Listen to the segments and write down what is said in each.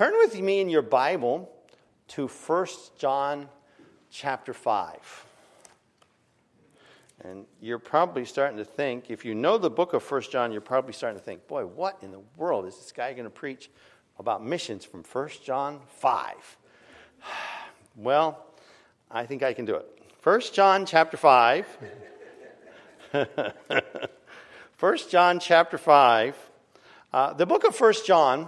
Turn with me in your Bible to 1 John chapter 5. And you're probably starting to think, if you know the book of 1 John, you're probably starting to think, boy, what in the world is this guy going to preach about missions from 1 John 5? Well, I think I can do it. 1 John chapter 5. 1 John chapter 5. The book of 1 John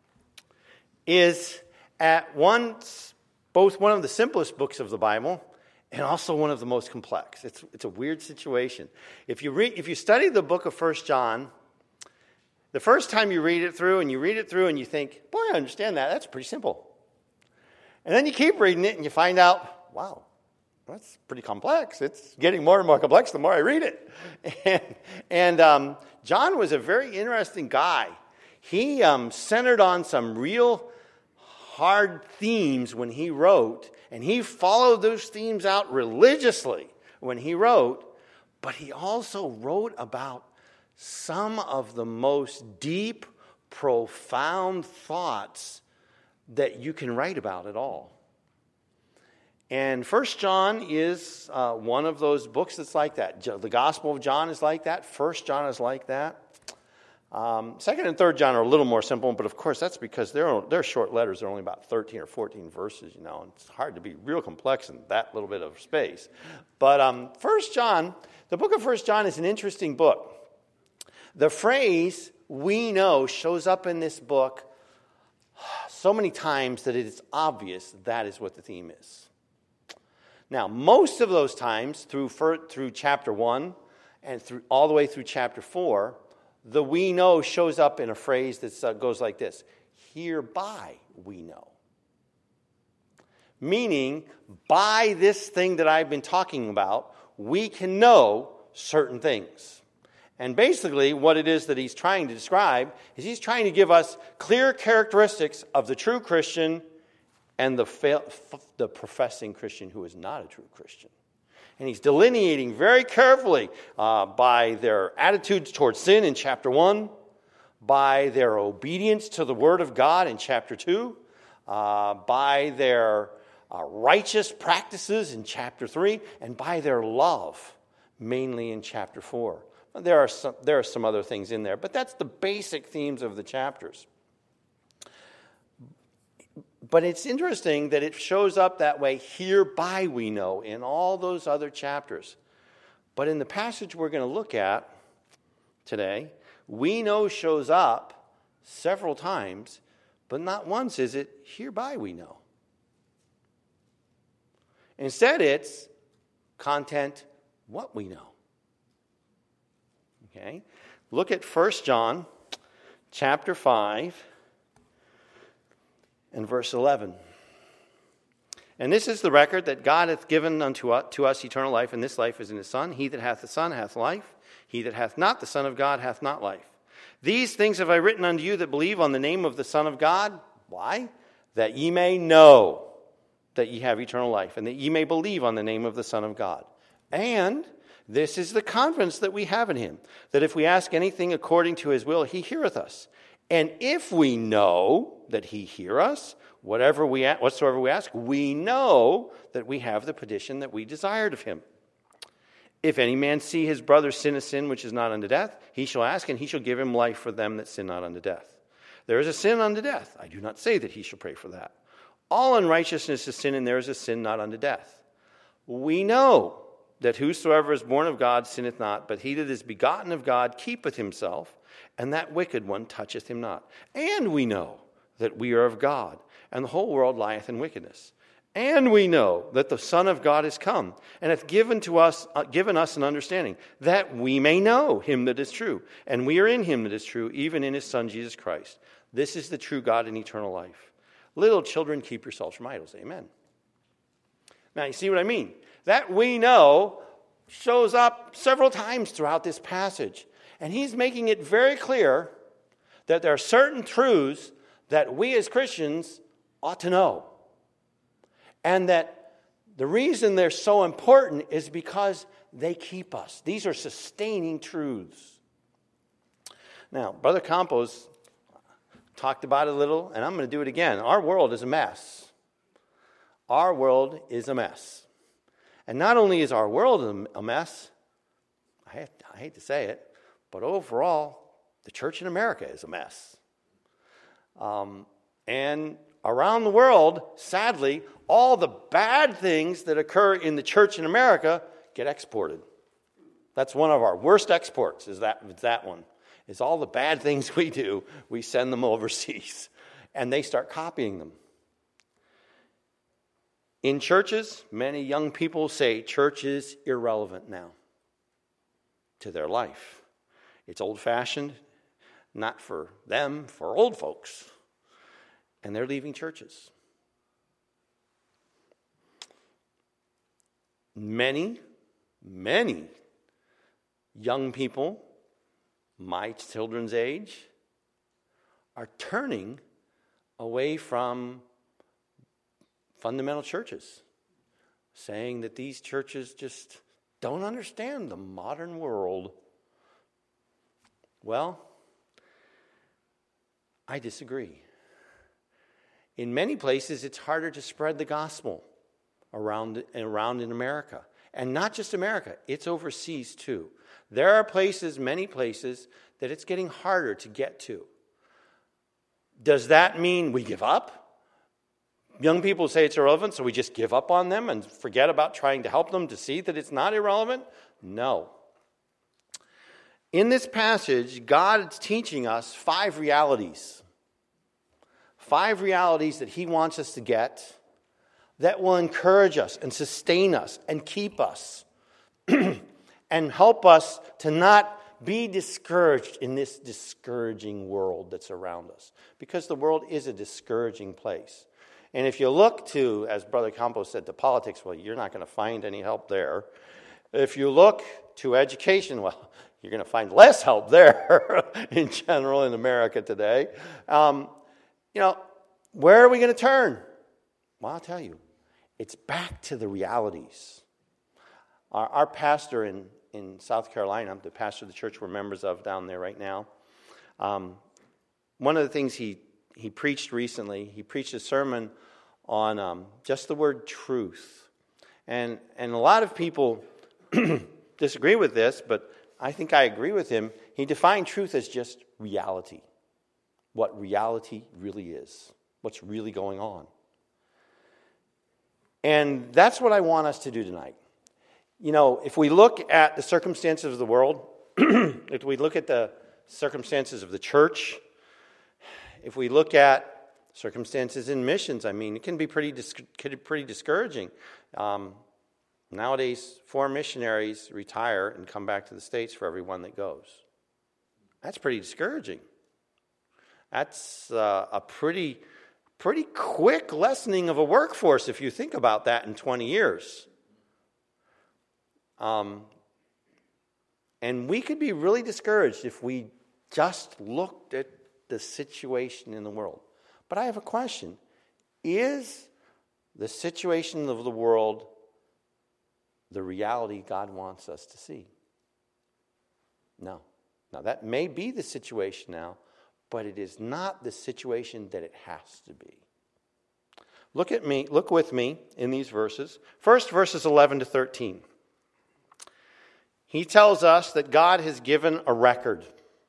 is at once both one of the simplest books of the Bible and also one of the most complex. It's a weird situation. If you study the book of 1 John, the first time you read it through and you think, boy, I understand that. That's pretty simple. And then you keep reading it and you find out, wow, that's pretty complex. It's getting more and more complex the more I read it. And John was a very interesting guy. He centered on some real hard themes when he wrote, and he followed those themes out religiously when he wrote, but he also wrote about some of the most deep, profound thoughts that you can write about at all. And 1 John is one of those books that's like that. The Gospel of John is like that. 1 John is like that. 2nd and 3rd John are a little more simple, but of course that's because they're short letters. They're only about 13 or 14 verses, and it's hard to be real complex in that little bit of space. But 1 John, the book of 1 John is an interesting book. The phrase, "we know," shows up in this book so many times that it is obvious that is what the theme is. Now, most of those times through chapter 1 and all the way through chapter 4, the "we know" shows up in a phrase that goes like this: hereby we know. Meaning, by this thing that I've been talking about, we can know certain things. And basically, what it is that he's trying to describe is he's trying to give us clear characteristics of the true Christian and the professing Christian who is not a true Christian. And he's delineating very carefully by their attitudes towards sin in chapter 1, by their obedience to the Word of God in chapter 2, by their righteous practices in chapter 3, and by their love, mainly in chapter 4. There are some other things in there, but that's the basic themes of the chapters. But it's interesting that it shows up that way, hereby we know, in all those other chapters. But in the passage we're going to look at today, we know shows up several times, but not once is it hereby we know. Instead, it's content what we know. Okay? Look at 1 John chapter 5. And verse 11. And this is the record that God hath given unto us eternal life, and this life is in his Son. He that hath the Son hath life. He that hath not the Son of God hath not life. These things have I written unto you that believe on the name of the Son of God. Why? That ye may know that ye have eternal life, and that ye may believe on the name of the Son of God. And this is the confidence that we have in him, that if we ask anything according to his will, he heareth us. And if we know that he hear us, whatsoever we ask, we know that we have the petition that we desired of him. If any man see his brother sin a sin which is not unto death, he shall ask, and he shall give him life for them that sin not unto death. There is a sin unto death. I do not say that he shall pray for that. All unrighteousness is sin, and there is a sin not unto death. We know that whosoever is born of God sinneth not, but he that is begotten of God keepeth himself, and that wicked one toucheth him not. And we know that we are of God, and the whole world lieth in wickedness. And we know that the Son of God is come, and hath given us an understanding, that we may know him that is true. And we are in him that is true, even in his Son Jesus Christ. This is the true God and eternal life. Little children, keep yourselves from idols. Amen. Now, you see what I mean? That we know shows up several times throughout this passage. And he's making it very clear that there are certain truths that we as Christians ought to know. And that the reason they're so important is because they keep us. These are sustaining truths. Now, Brother Campos talked about it a little, and I'm going to do it again. Our world is a mess. Our world is a mess. And not only is our world a mess, I hate to say it, but overall, the church in America is a mess. And around the world, sadly, all the bad things that occur in the church in America get exported. That's one of our worst exports, is that one. Is all the bad things we do, we send them overseas, and they start copying them. In churches, many young people say church is irrelevant now to their life. It's old-fashioned, not for them, for old folks. And they're leaving churches. Many young people, my children's age, are turning away from fundamental churches, saying that these churches just don't understand the modern world. Well, I disagree. In many places, it's harder to spread the gospel around in America. And not just America, it's overseas too. There are many places, that it's getting harder to get to. Does that mean we give up? Young people say it's irrelevant, so we just give up on them and forget about trying to help them to see that it's not irrelevant? No. In this passage, God is teaching us 5 realities. 5 realities that he wants us to get that will encourage us and sustain us and keep us and help us to not be discouraged in this discouraging world that's around us. Because the world is a discouraging place. And if you look to, as Brother Campos said, to politics, well, you're not going to find any help there. If you look to education, well, you're going to find less help there in general in America today. Where are we going to turn? Well, I'll tell you, it's back to the realities. Our pastor in South Carolina, the pastor of the church we're members of down there right now, one of the things he preached recently, he preached a sermon on just the word truth. And a lot of people disagree with this, but I think I agree with him. He defined truth as just reality. What reality really is. What's really going on. And that's what I want us to do tonight. If we look at the circumstances of the world, if we look at the circumstances of the church, if we look at circumstances in missions, it can be pretty discouraging. Nowadays, 4 missionaries retire and come back to the States for every one that goes. That's pretty discouraging. That's a pretty quick lessening of a workforce if you think about that in 20 years. And we could be really discouraged if we just looked at the situation in the world. But I have a question. Is the situation of the world the reality God wants us to see? No. Now, that may be the situation now, but it is not the situation that it has to be. Look with me in these verses. First, verses 11 to 13. He tells us that God has given a record.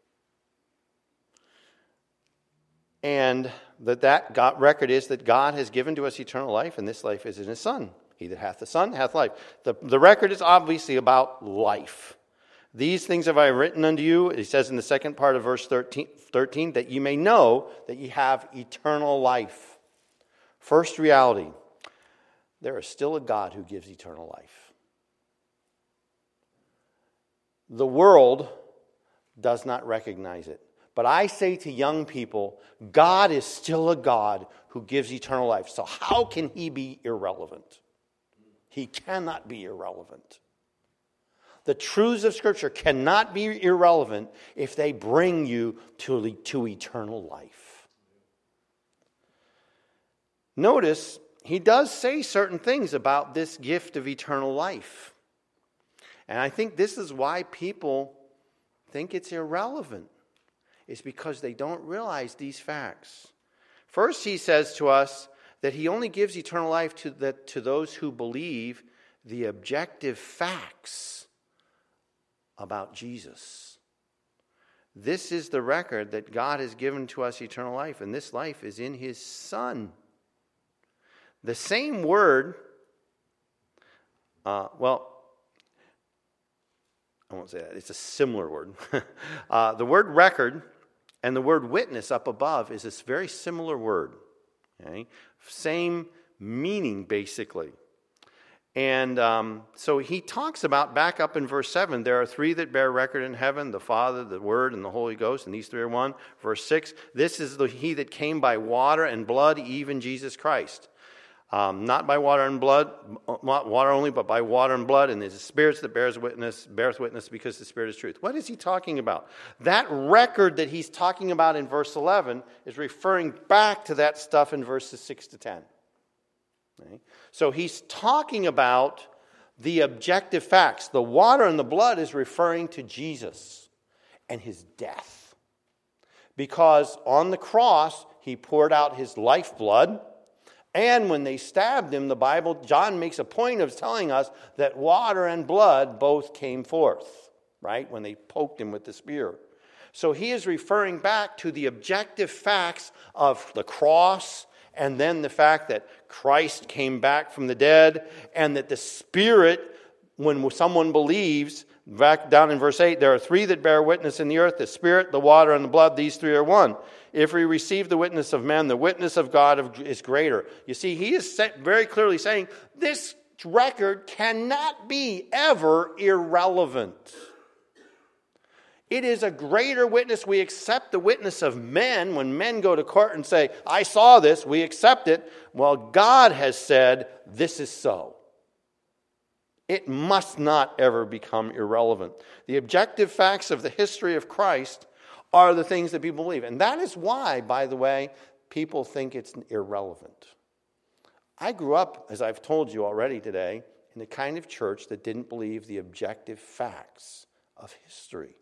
And that record is that God has given to us eternal life, and this life is in his Son. He that hath the Son hath life. The record is obviously about life. These things have I written unto you, he says in the second part of verse 13, that you may know that ye have eternal life. First reality, there is still a God who gives eternal life. The world does not recognize it. But I say to young people, God is still a God who gives eternal life. So how can he be irrelevant? He cannot be irrelevant. The truths of Scripture cannot be irrelevant if they bring you to eternal life. Notice, he does say certain things about this gift of eternal life. And I think this is why people think it's irrelevant. is because they don't realize these facts. First, he says to us that he only gives eternal life to those who believe the objective facts about Jesus. This is the record that God has given to us eternal life, and this life is in his Son. The same word, I won't say that. It's a similar word. The word record and the word witness up above is a very similar word. Okay? Same meaning, basically. And so he talks about, back up in verse 7, there are three that bear record in heaven, the Father, the Word, and the Holy Ghost, and these three are one. Verse 6, this is he that came by water and blood, even Jesus Christ. Not by water and blood, not water only, but by water and blood, and it is the Spirit that beareth witness, because the Spirit is truth. What is he talking about? That record that he's talking about in verse 11 is referring back to that stuff in verses 6 to 10. Okay? So he's talking about the objective facts. The water and the blood is referring to Jesus and his death. Because on the cross, he poured out his lifeblood. And when they stabbed him, the Bible, John makes a point of telling us that water and blood both came forth, right? When they poked him with the spear. So he is referring back to the objective facts of the cross, and then the fact that Christ came back from the dead, and that the Spirit, when someone believes, back down in verse 8, there are three that bear witness in the earth, the Spirit, the water, and the blood. These three are one. If we receive the witness of men, the witness of God is greater. You see, he is very clearly saying this record cannot be ever irrelevant. It is a greater witness. We accept the witness of men. When men go to court and say, I saw this, we accept it. Well, God has said, this is so. It must not ever become irrelevant. The objective facts of the history of Christ are the things that people believe. And that is why, by the way, people think it's irrelevant. I grew up, as I've told you already today, in a kind of church that didn't believe the objective facts of history.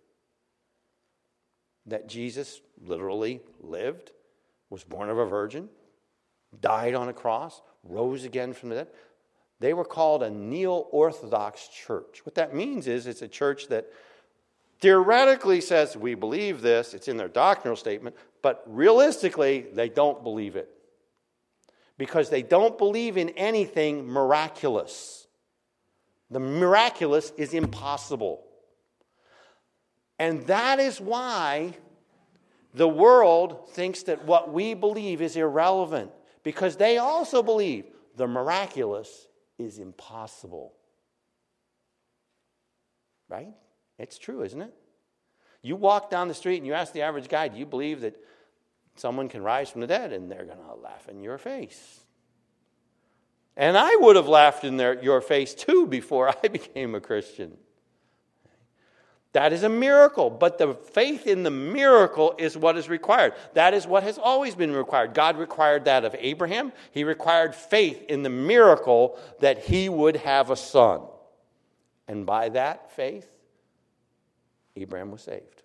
That Jesus literally lived, was born of a virgin, died on a cross, rose again from the dead. They were called a neo-Orthodox church. What that means is it's a church that theoretically says, we believe this, it's in their doctrinal statement, but realistically, they don't believe it. Because they don't believe in anything miraculous. The miraculous is impossible. And that is why the world thinks that what we believe is irrelevant. Because they also believe the miraculous is impossible. Right? It's true, isn't it? You walk down the street and you ask the average guy, do you believe that someone can rise from the dead? And they're going to laugh in your face. And I would have laughed in your face too before I became a Christian. That is a miracle, but the faith in the miracle is what is required. That is what has always been required. God required that of Abraham. He required faith in the miracle that he would have a son. And by that faith, Abraham was saved.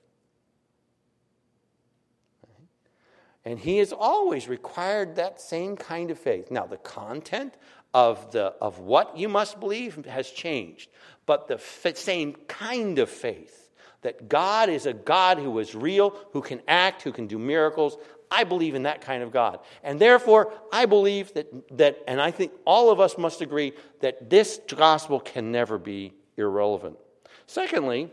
And he has always required that same kind of faith. Now, the content of what you must believe has changed. But the same kind of faith, that God is a God who is real, who can act, who can do miracles. I believe in that kind of God. And therefore, I believe that, and I think all of us must agree, that this gospel can never be irrelevant. Secondly,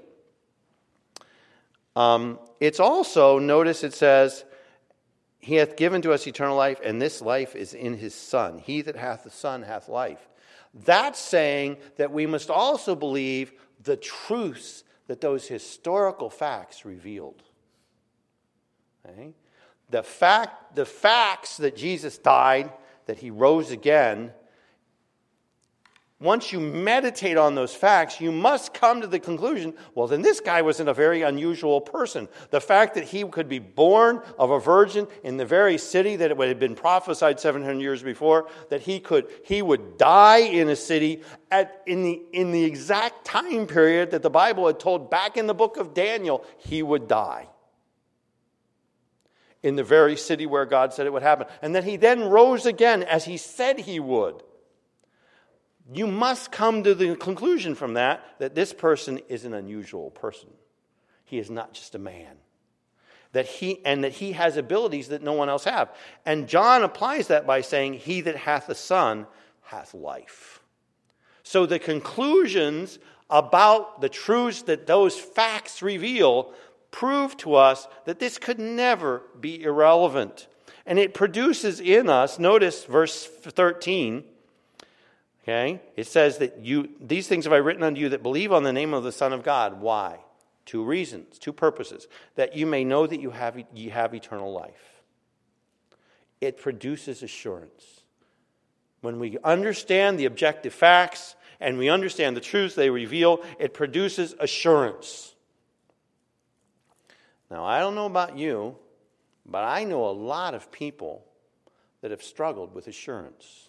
it's also, notice it says, he hath given to us eternal life, and this life is in his Son. He that hath the Son hath life. That's saying that we must also believe the truths that those historical facts revealed. Okay? The facts that Jesus died, that he rose again, once you meditate on those facts, you must come to the conclusion, well, then this guy wasn't a very unusual person. The fact that he could be born of a virgin in the very city that it had been prophesied 700 years before, that he would die in a city in the exact time period that the Bible had told back in the book of Daniel he would die. in the very city where God said it would happen. And that he then rose again as he said he would. You must come to the conclusion from that this person is an unusual person. He is not just a man. That he has abilities that no one else have. And John applies that by saying, he that hath the Son hath life. So the conclusions about the truths that those facts reveal prove to us that this could never be irrelevant. And it produces in us, notice verse 13, okay? It says that these things have I written unto you that believe on the name of the Son of God. Why? 2 reasons, 2 purposes. That you may know that you have eternal life. It produces assurance. When we understand the objective facts and we understand the truths they reveal, it produces assurance. Now, I don't know about you, but I know a lot of people that have struggled with assurance.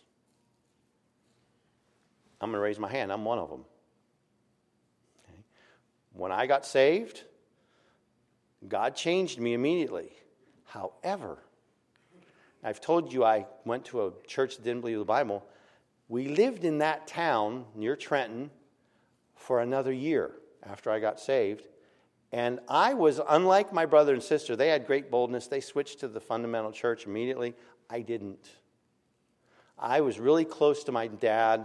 I'm going to raise my hand. I'm one of them. Okay. When I got saved, God changed me immediately. However, I've told you I went to a church that didn't believe the Bible. We lived in that town near Trenton for another year after I got saved. And I was, unlike my brother and sister, they had great boldness. They switched to the fundamental church immediately. I didn't. I was really close to my dad,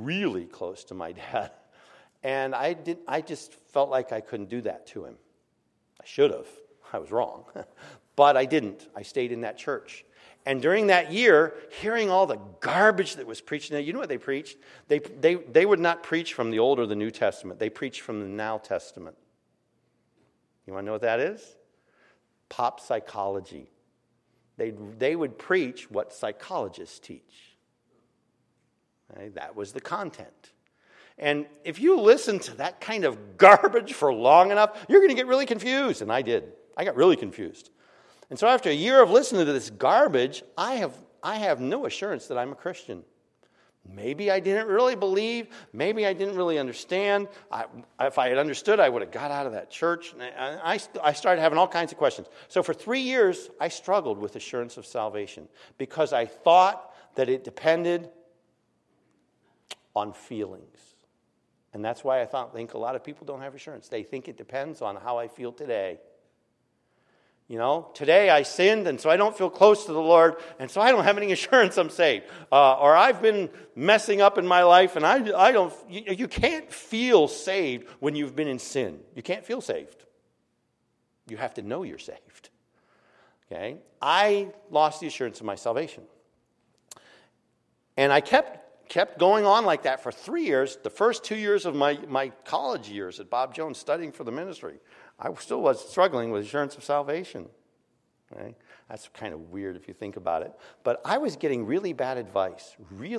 And I just felt like I couldn't do that to him. I should have. I was wrong. But I didn't. I stayed in that church. And during that year, hearing all the garbage that was preached, now, you know what they preached? They would not preach from the Old or the New Testament. They preached from the Now Testament. You want to know what that is? Pop psychology. They would preach what psychologists teach. Okay? That was the content. And if you listen to that kind of garbage for long enough, you're going to get really confused. And I did. I got really confused. And so after a year of listening to this garbage, I have no assurance that I'm a Christian. Maybe I didn't really believe. Maybe I didn't really understand. If I had understood, I would have got out of that church. I started having all kinds of questions. So for 3 years, I struggled with assurance of salvation because I thought that it depended on feelings. And that's why I think a lot of people don't have assurance. They think it depends on how I feel today. You know, today I sinned, and so I don't feel close to the Lord, and so I don't have any assurance I'm saved. Or I've been messing up in my life, and I don't. You can't feel saved when you've been in sin. You can't feel saved. You have to know you're saved. Okay? I lost the assurance of my salvation. And I kept going on like that for 3 years. The first 2 years of my college years at Bob Jones studying for the ministry, I still was struggling with assurance of salvation. Okay? That's kind of weird if you think about it. But I was getting really bad advice.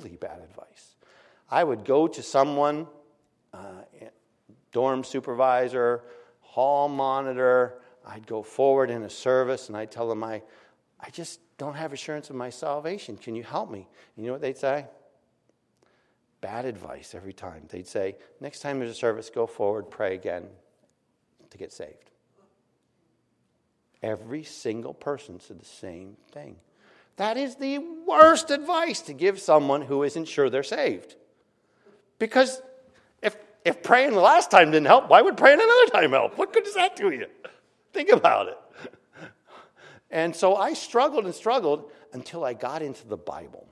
I would go to someone, dorm supervisor, hall monitor. I'd go forward in a service, and I'd tell them, I just don't have assurance of my salvation. Can you help me? You know what they'd say? Bad advice every time. They'd say, next time there's a service, go forward, pray again to get saved. Every single person said the same thing. That is the worst advice to give someone who isn't sure they're saved. Because if praying the last time didn't help, why would praying another time help? What good does that do you? Think about it. And so I struggled until I got into the Bible.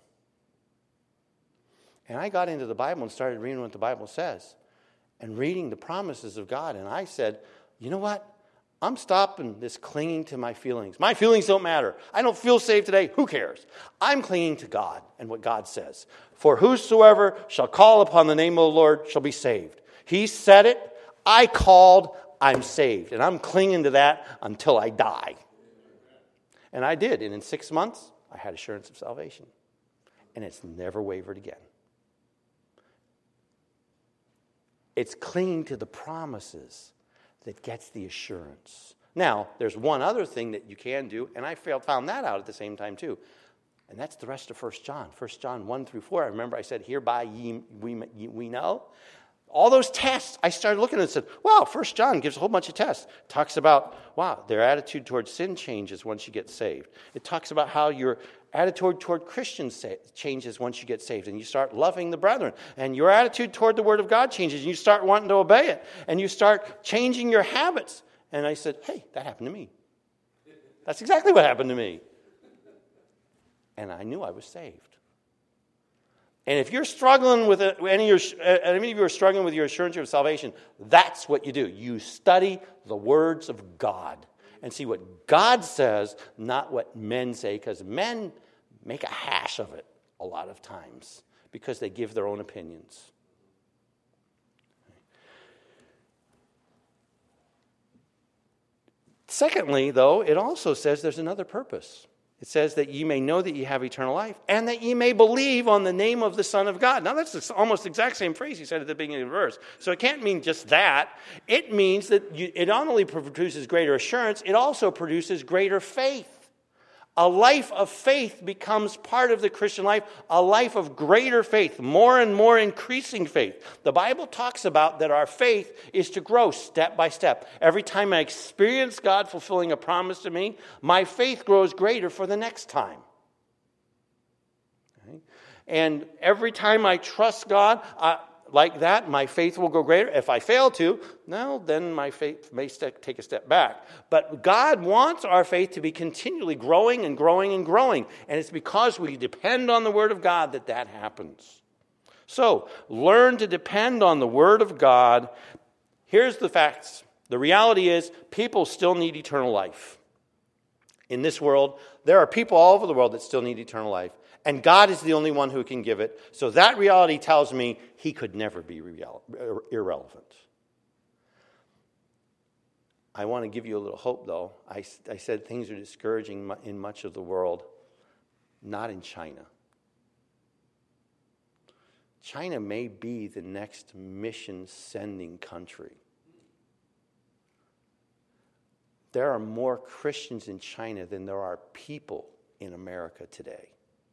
And I got into the Bible and started reading what the Bible says and reading the promises of God. And I said, you know what? I'm stopping this clinging to my feelings. My feelings don't matter. I don't feel saved today. Who cares? I'm clinging to God and what God says. For whosoever shall call upon the name of the Lord shall be saved. He said it. I called. I'm saved. And I'm clinging to that until I die. And I did. And in 6 months, I had assurance of salvation. And it's never wavered again. It's clinging to the promises that gets the assurance. Now, there's one other thing that you can do, and I found that out at the same time too. And that's the rest of 1 John. 1 John 1 through 4. I remember I said, hereby we know. All those tests, I started looking and said, wow, 1 John gives a whole bunch of tests. It talks about, wow, their attitude towards sin changes once you get saved. It talks about how your attitude toward Christians changes once you get saved and you start loving the brethren. And your attitude toward the Word of God changes and you start wanting to obey it. And you start changing your habits. And I said, hey, that happened to me. That's exactly what happened to me. And I knew I was saved. And if you're struggling with any of you are struggling with your assurance of salvation, that's what you do. You study the words of God and see what God says, not what men say, because men make a hash of it a lot of times because they give their own opinions. Secondly, though, it also says there's another purpose. It says that ye may know that ye have eternal life, and that ye may believe on the name of the Son of God. Now, that's the almost exact same phrase he said at the beginning of the verse. So it can't mean just that. It means that it not only produces greater assurance, it also produces greater faith. A life of faith becomes part of the Christian life, a life of greater faith, more and more increasing faith. The Bible talks about that our faith is to grow step by step. Every time I experience God fulfilling a promise to me, my faith grows greater for the next time. Okay? And every time I trust God, like that, my faith will go greater. If I fail to, no, then my faith may take a step back. But God wants our faith to be continually growing and growing and growing. And it's because we depend on the Word of God that happens. So, learn to depend on the Word of God. Here's the facts. The reality is, people still need eternal life. In this world, there are people all over the world that still need eternal life. And God is the only one who can give it. So that reality tells me he could never be irrelevant. I want to give you a little hope, though. I said things are discouraging in much of the world. Not in China. China may be the next mission-sending country. There are more Christians in China than there are people in America today.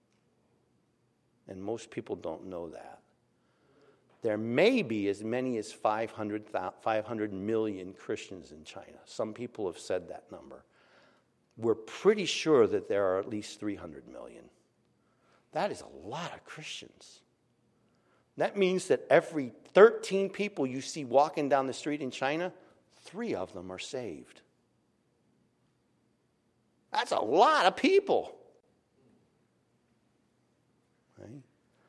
And most people don't know that. There may be as many as 500 million Christians in China. Some people have said that number. We're pretty sure that there are at least 300 million. That is a lot of Christians. That means that every 13 people you see walking down the street in China, 3 of them are saved. That's a lot of people. Right?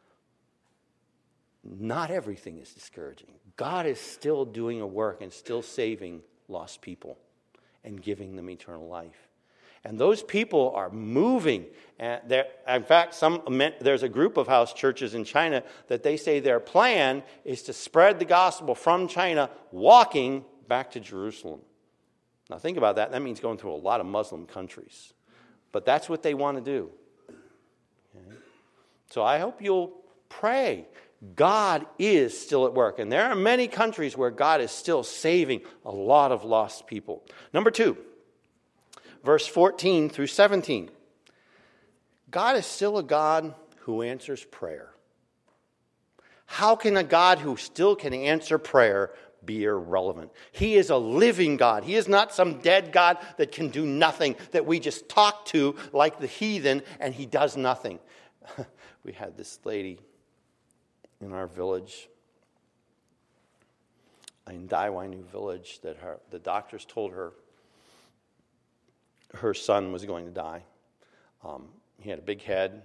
Not everything is discouraging. God is still doing a work and still saving lost people and giving them eternal life. And those people are moving. In fact, there's a group of house churches in China that they say their plan is to spread the gospel from China, walking back to Jerusalem. Now think about that. That means going through a lot of Muslim countries. But that's what they want to do. Okay? So I hope you'll pray. God is still at work. And there are many countries where God is still saving a lot of lost people. Number 2, verse 14 through 17. God is still a God who answers prayer. How can a God who still can answer prayer be irrelevant? He is a living God. He is not some dead God that can do nothing, that we just talk to like the heathen, and he does nothing. We had this lady in our village, in Daiwainu village, that the doctors told her son was going to die. He had a big head,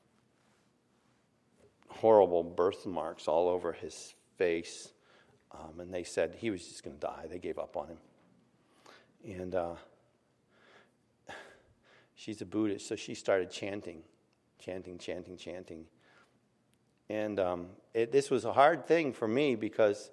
horrible birthmarks all over his face, and they said he was just going to die. They gave up on him. And she's a Buddhist, so she started chanting. And this was a hard thing for me because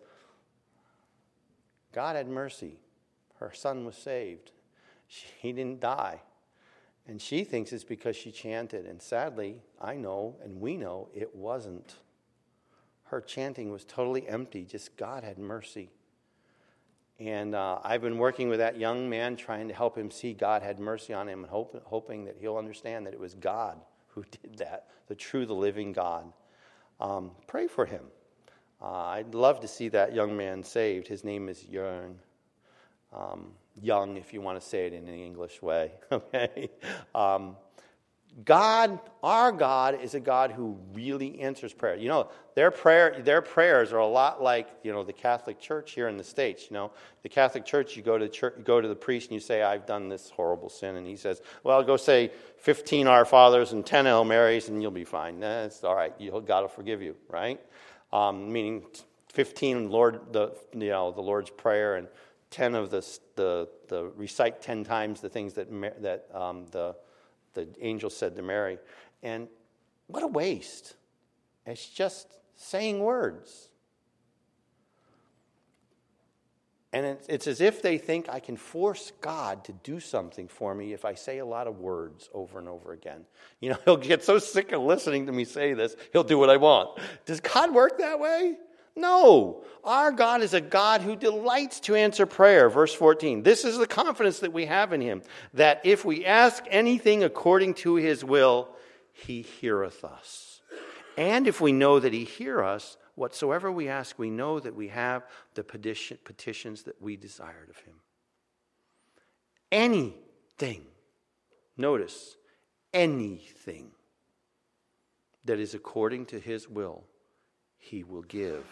God had mercy. Her son was saved. He didn't die. And she thinks it's because she chanted. And sadly, I know and we know it wasn't. Her chanting was totally empty. Just God had mercy. And I've been working with that young man, trying to help him see God had mercy on him, and hoping that he'll understand that it was God who did that, the living God. Pray for him. I'd love to see that young man saved. His name is Young. Young, if you want to say it in an English way. Okay. God, our God, is a God who really answers prayer. You know, their prayers are a lot like, you know, the Catholic Church here in the States. You know, the Catholic Church, you go to the priest and you say, I've done this horrible sin, and he says, well, go say 15 Our Fathers and 10 Hail Marys, and you'll be fine. That's all right. God will forgive you, right? Meaning 15 the Lord's Prayer, and 10 of the recite 10 times the things that the angel said to Mary. And what a waste. It's just saying words. And it's as if they think I can force God to do something for me if I say a lot of words over and over again. You know, he'll get so sick of listening to me say this, he'll do what I want. Does God work that way? No. Our God is a God who delights to answer prayer. Verse 14. This is the confidence that we have in him, that if we ask anything according to his will, he heareth us. And if we know that he hear us, whatsoever we ask, we know that we have the petitions that we desired of him. Anything, notice, anything that is according to his will, he will give.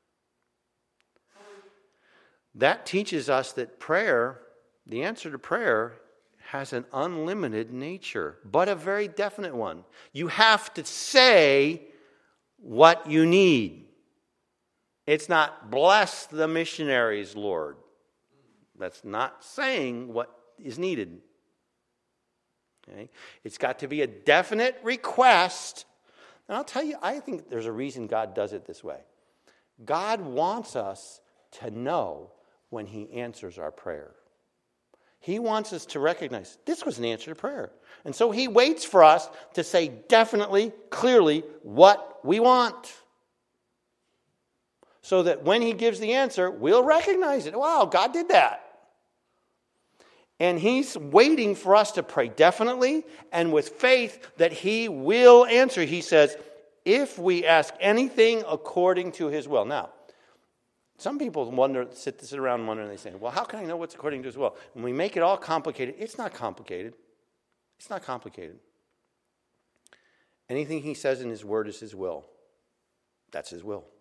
That teaches us that prayer, the answer to prayer, has an unlimited nature, but a very definite one. You have to say what you need. It's not, bless the missionaries, Lord. That's not saying what is needed. Okay? It's got to be a definite request. And I'll tell you, I think there's a reason God does it this way. God wants us to know when he answers our prayer. He wants us to recognize this was an answer to prayer. And so he waits for us to say definitely, clearly what we want. So that when he gives the answer, we'll recognize it. Wow, God did that. And he's waiting for us to pray definitely and with faith that he will answer. He says, if we ask anything according to his will. Now, some people sit around and wonder, and they say, well, how can I know what's according to his will? When we make it all complicated, it's not complicated. It's not complicated. Anything he says in his word is his will. That's his will.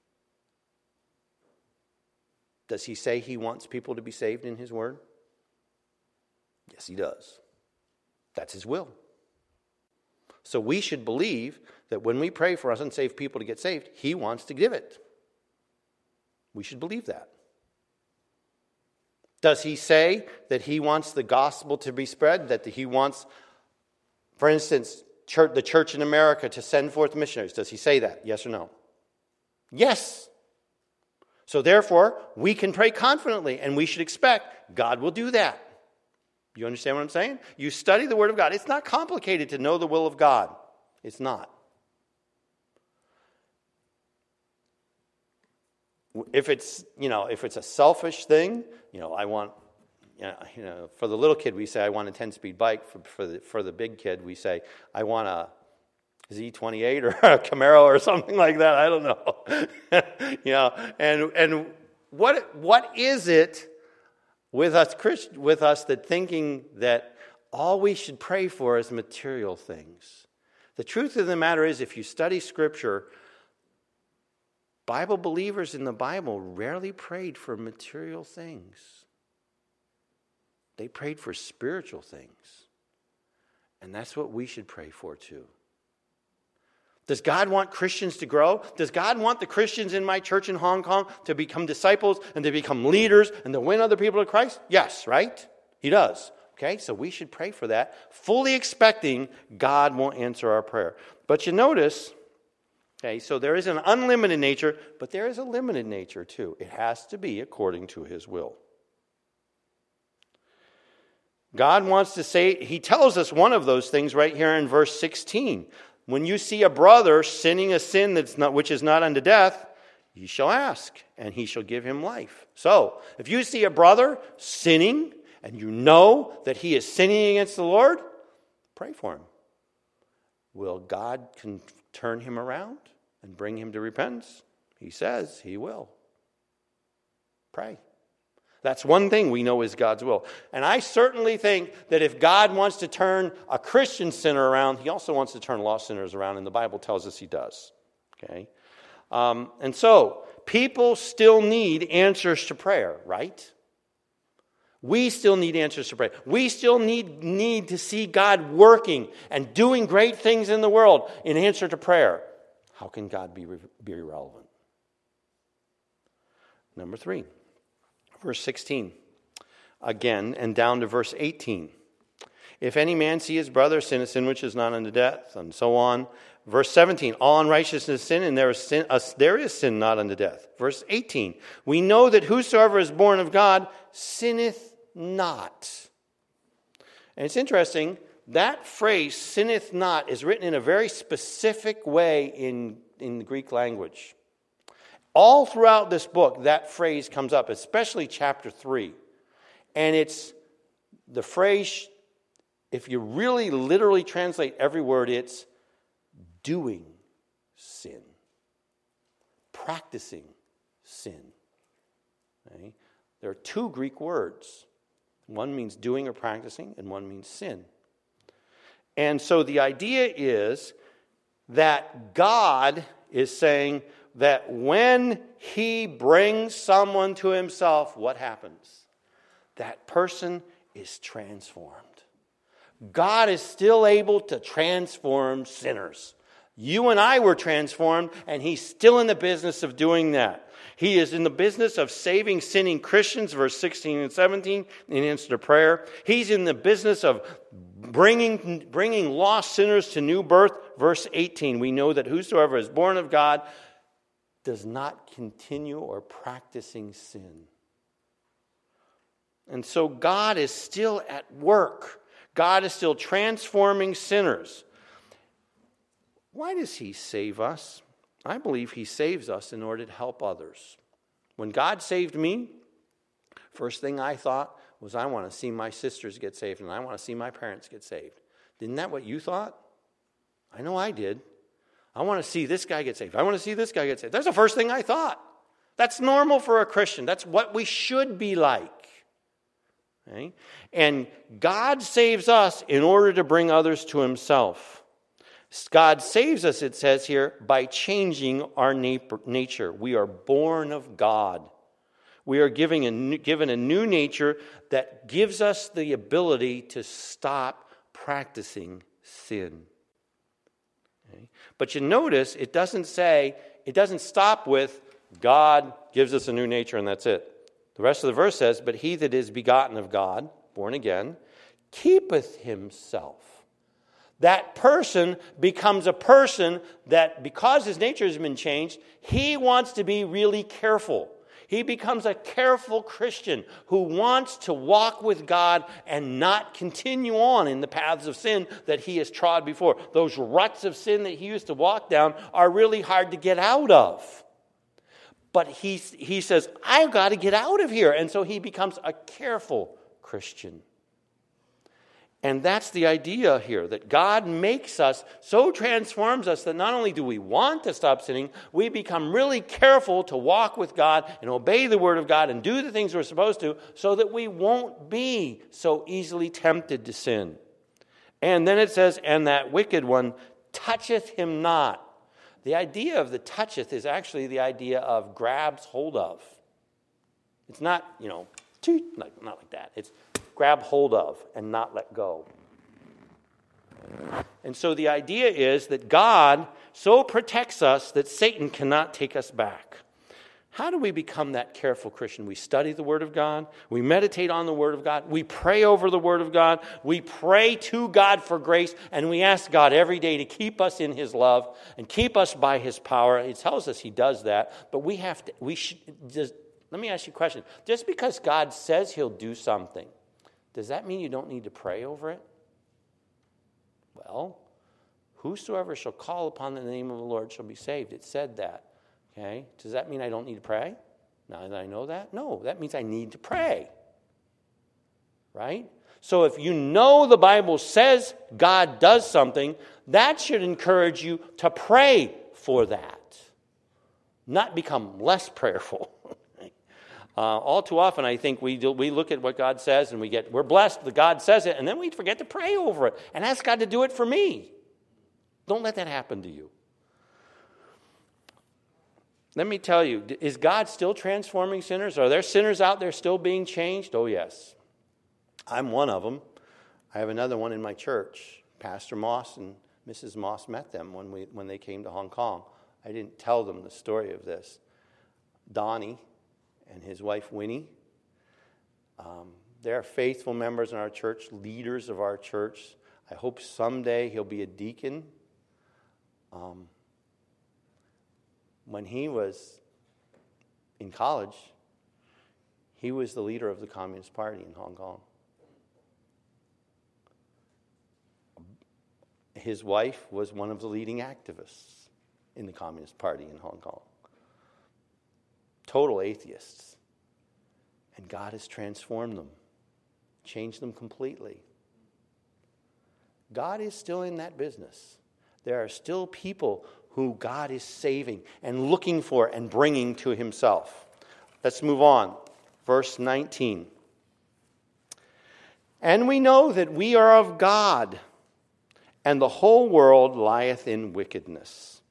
Does he say he wants people to be saved in his word? Yes, he does. That's his will. So we should believe that when we pray for unsaved people to get saved, he wants to give it. We should believe that. Does he say that he wants the gospel to be spread? That he wants, for instance, the church in America to send forth missionaries? Does he say that? Yes or no? Yes. So therefore, we can pray confidently, and we should expect God will do that. You understand what I'm saying? You study the Word of God. It's not complicated to know the will of God. It's not. If it's a selfish thing, I want, for the little kid we say I want a 10-speed bike. For the big kid we say I want a Z28 or a Camaro or something like that. I don't know. And what is it with us that thinking that all we should pray for is material things? The truth of the matter is, if you study Scripture, Bible believers in the Bible rarely prayed for material things. They prayed for spiritual things. And that's what we should pray for too. Does God want Christians to grow? Does God want the Christians in my church in Hong Kong to become disciples and to become leaders and to win other people to Christ? Yes, right? He does. Okay, so we should pray for that, fully expecting God will answer our prayer. But you notice, okay, so there is an unlimited nature, but there is a limited nature too. It has to be according to his will. God wants to say, he tells us one of those things right here in verse 16. When you see a brother sinning a sin which is not unto death, ye shall ask, and he shall give him life. So, if you see a brother sinning, and you know that he is sinning against the Lord, pray for him. Will God turn him around and bring him to repentance? He says he will. Pray. That's one thing we know is God's will. And I certainly think that if God wants to turn a Christian sinner around, he also wants to turn lost sinners around, and the Bible tells us he does. Okay? And so, people still need answers to prayer, right? We still need answers to prayer. We still need to see God working and doing great things in the world in answer to prayer. How can God be irrelevant? Number 3. Verse 16, again, and down to verse 18. If any man see his brother sin a sin which is not unto death, and so on. Verse 17, all unrighteousness is sin, and there is sin not unto death. Verse 18, we know that whosoever is born of God sinneth not. And it's interesting, that phrase, sinneth not, is written in a very specific way in the Greek language. All throughout this book, that phrase comes up, especially chapter 3. And it's the phrase, if you really literally translate every word, it's doing sin. Practicing sin. Okay? There are 2 Greek words. One means doing or practicing, and one means sin. And so the idea is that God is saying that when he brings someone to himself, what happens? That person is transformed. God is still able to transform sinners. You and I were transformed, and he's still in the business of doing that. He is in the business of saving sinning Christians, verse 16 and 17, in answer to prayer. He's in the business of bringing lost sinners to new birth, verse 18. We know that whosoever is born of God does not continue or practicing sin. And so God is still at work. God is still transforming sinners. Why does he save us? I believe he saves us in order to help others. When God saved me, first thing I thought was, I want to see my sisters get saved, and I want to see my parents get saved. Isn't that what you thought? I know I did. I want to see this guy get saved. I want to see this guy get saved. That's the first thing I thought. That's normal for a Christian. That's what we should be like. Okay? And God saves us in order to bring others to himself. God saves us, it says here, by changing our nature. We are born of God. We are given a new nature that gives us the ability to stop practicing sin. Okay? But you notice it doesn't stop with God gives us a new nature and that's it. The rest of the verse says, but he that is begotten of God, born again, keepeth himself. That person becomes a person that, because his nature has been changed, he wants to be really careful. He becomes a careful Christian who wants to walk with God and not continue on in the paths of sin that he has trod before. Those ruts of sin that he used to walk down are really hard to get out of. But he says, I've got to get out of here. And so he becomes a careful Christian. And that's the idea here, that God makes us, so transforms us that not only do we want to stop sinning, we become really careful to walk with God and obey the Word of God and do the things we're supposed to so that we won't be so easily tempted to sin. And then it says, and that wicked one toucheth him not. The idea of the toucheth is actually the idea of grabs hold of. It's not, not like that. It's grab hold of and not let go. And so the idea is that God so protects us that Satan cannot take us back. How do we become that careful Christian? We study the Word of God. We meditate on the Word of God. We pray over the Word of God. We pray to God for grace. And we ask God every day to keep us in His love and keep us by His power. It tells us He does that. But let me ask you a question. Just because God says He'll do something, does that mean you don't need to pray over it? Well, whosoever shall call upon the name of the Lord shall be saved. It said that. Okay? Does that mean I don't need to pray? Now that I know that? No, that means I need to pray. Right? So if you know the Bible says God does something, that should encourage you to pray for that. not become less prayerful. All too often, I think we look at what God says and we're blessed that God says it, and then we forget to pray over it and ask God to do it for me. Don't let that happen to you. Let me tell you, is God still transforming sinners? Are there sinners out there still being changed? Oh, yes. I'm one of them. I have another one in my church. Pastor Moss and Mrs. Moss met them when they came to Hong Kong. I didn't tell them the story of this. Donnie and his wife Winnie, they're faithful members in our church, leaders of our church. I hope someday he'll be a deacon. When he was in college, he was the leader of the Communist Party in Hong Kong. His wife was one of the leading activists in the Communist Party in Hong Kong. Total atheists. And God has transformed them, changed them completely. God is still in that business. There are still people who God is saving and looking for and bringing to himself. Let's move on. Verse 19. And we know that we are of God, and the whole world lieth in wickedness.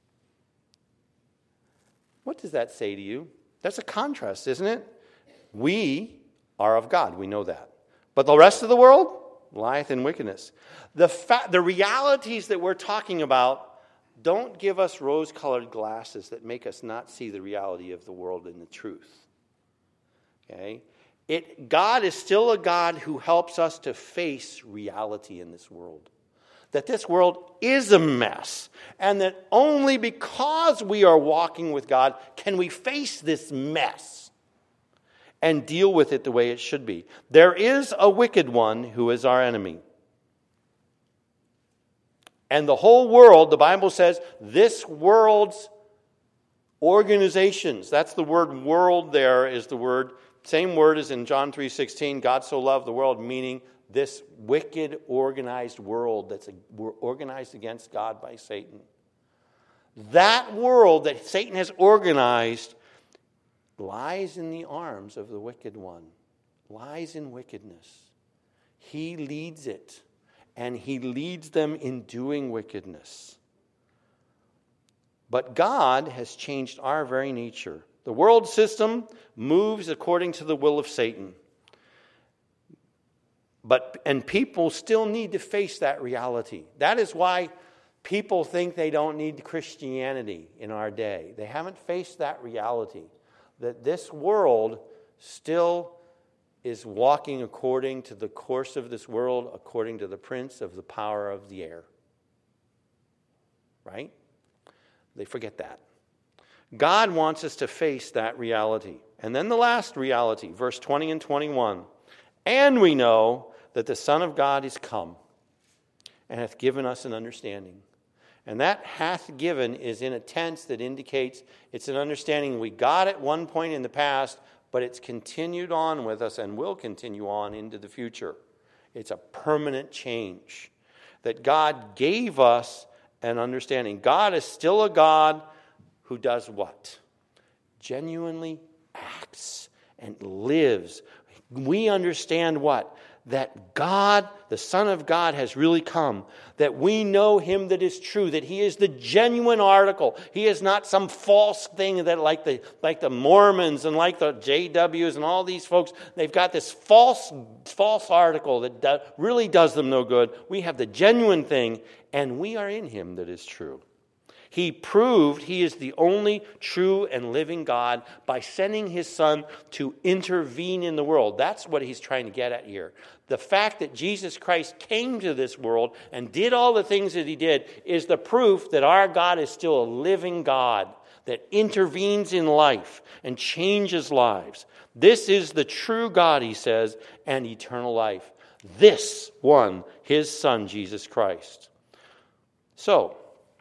What does that say to you? That's a contrast, isn't it? We are of God. We know that. But the rest of the world lieth in wickedness. The realities that we're talking about don't give us rose-colored glasses that make us not see the reality of the world and the truth. Okay? God is still a God who helps us to face reality in this world. That this world is a mess. And that only because we are walking with God can we face this mess and deal with it the way it should be. There is a wicked one who is our enemy. And the whole world, the Bible says, this world's organizations, that's the word world there is the word, same word as in John 3:16, God so loved the world, meaning this wicked organized world that's organized against God by Satan. That world that Satan has organized lies in the arms of the wicked one, lies in wickedness. He leads it. And he leads them in doing wickedness. But God has changed our very nature. The world system moves according to the will of Satan. And people still need to face that reality. That is why people think they don't need Christianity in our day. They haven't faced that reality. That this world still is walking according to the course of this world, according to the prince of the power of the air. Right? They forget that. God wants us to face that reality. And then the last reality, verse 20 and 21. And we know that the Son of God is come, and hath given us an understanding. And that hath given is in a tense that indicates it's an understanding we got at one point in the past, but it's continued on with us and will continue on into the future. It's a permanent change. That God gave us an understanding. God is still a God who does what? Genuinely acts and lives. We understand what? That God, the Son of God, has really come. That we know him that is true. That he is the genuine article. He is not some false thing that like the Mormons and like the JWs and all these folks, they've got this false article that really does them no good. We have the genuine thing, and we are in him that is true. He proved he is the only true and living God by sending his Son to intervene in the world. That's what he's trying to get at here. The fact that Jesus Christ came to this world and did all the things that he did is the proof that our God is still a living God that intervenes in life and changes lives. This is the true God, he says, and eternal life. This one, his Son, Jesus Christ. So,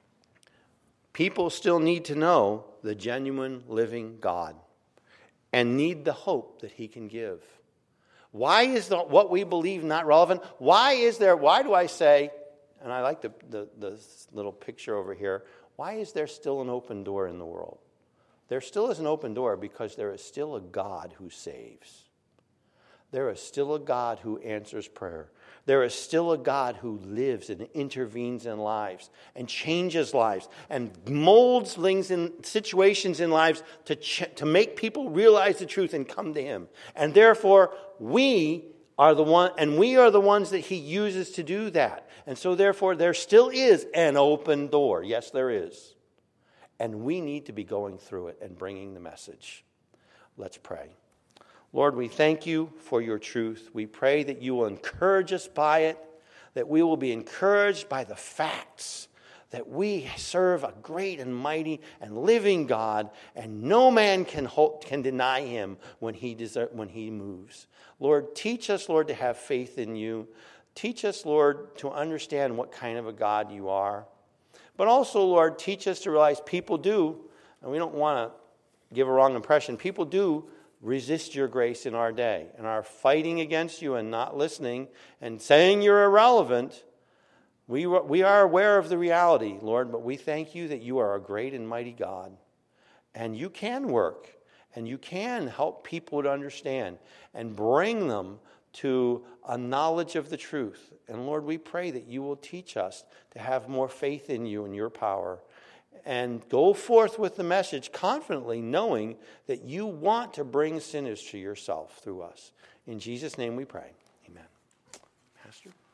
people still need to know the genuine living God and need the hope that he can give. Why is what we believe not relevant? Why do I say, and I like the little picture over here, why is there still an open door in the world? there still is an open door because there is still a God who saves. There is still a God who answers prayer. There is still a God who lives and intervenes in lives and changes lives and molds things in situations in lives to make people realize the truth and come to him. And therefore, we are the ones that he uses to do that. And so therefore, there still is an open door. Yes, there is. And we need to be going through it and bringing the message. Let's pray. Lord, we thank you for your truth. We pray that you will encourage us by it, that we will be encouraged by the facts, that we serve a great and mighty and living God, and no man can deny him when he moves. Lord, teach us, Lord, to have faith in you. Teach us, Lord, to understand what kind of a God you are. But also, Lord, teach us to realize people do, and we don't want to give a wrong impression, people do resist your grace in our day and are fighting against you and not listening and saying you're irrelevant. We are aware of the reality, Lord, but we thank you that you are a great and mighty God. And you can work and you can help people to understand and bring them to a knowledge of the truth. And Lord, we pray that you will teach us to have more faith in you and your power and go forth with the message confidently, knowing that you want to bring sinners to yourself through us. In Jesus' name we pray. Amen. Pastor?